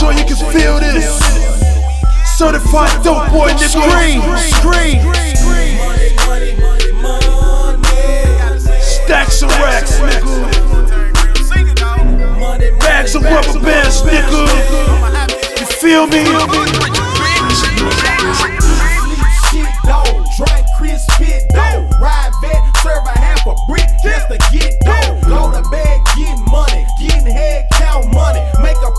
sure you can feel this. Certified dope boy, nigga. Scream. Stacks of racks, nigga. Bags of rubber bands, nigga. You feel me? Drink Chris spit dough, ride vet, serve a half a brick just to get